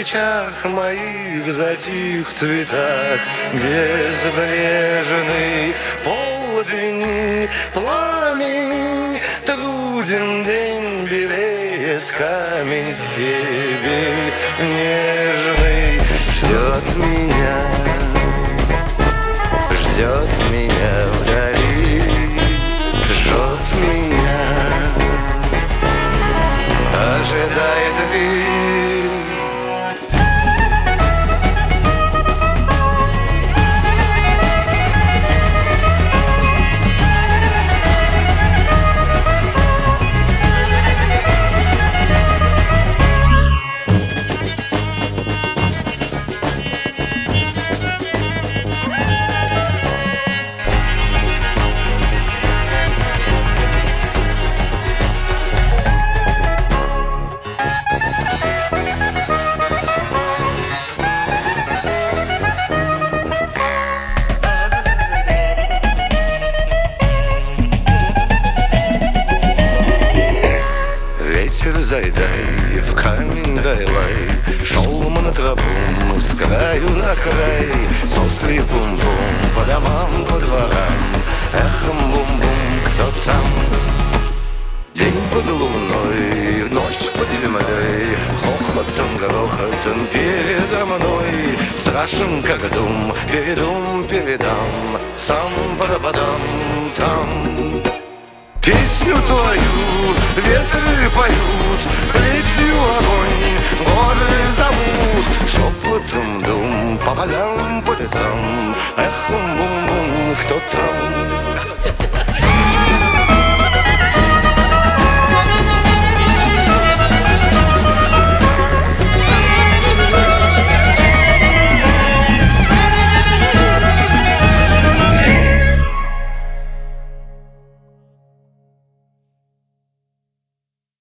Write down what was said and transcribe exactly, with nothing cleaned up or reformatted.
очах моих затих в цветах безбрежный полдень, пламень, труден день, белеет камень, стебель нежный ждет меня, ждет меня вдали, ждет меня, ожидает ли. Зайдай, в камень дай лай, шел на тропу, с краю на край, сосли бум-бум, по домам, по дворам, эхом бум-бум, кто там? День под луной, ночь под землей, хохотом, грохотом передо мной, страшен, как дум, передум, передам, сам парабадам, там. Песню твою ветры поют, плетью огонь горы зовут, шепотом дум по полям, по лесам,